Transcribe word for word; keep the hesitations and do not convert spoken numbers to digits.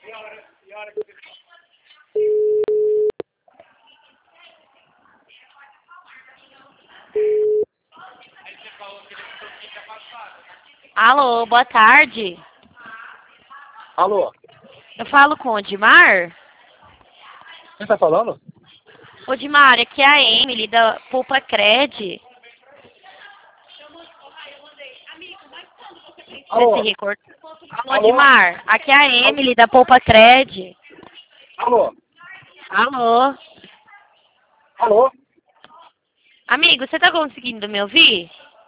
Alô, boa tarde. Alô, Eu falo com o Odimar? quem tá falando? Odimar, aqui é a Emily da Poupa Cred. Você Alô, se recorda? Alô, alô, Odimar, aqui é a Emily da Poupa Cred. alô, Alô? alô. Amigo, você tá conseguindo me ouvir?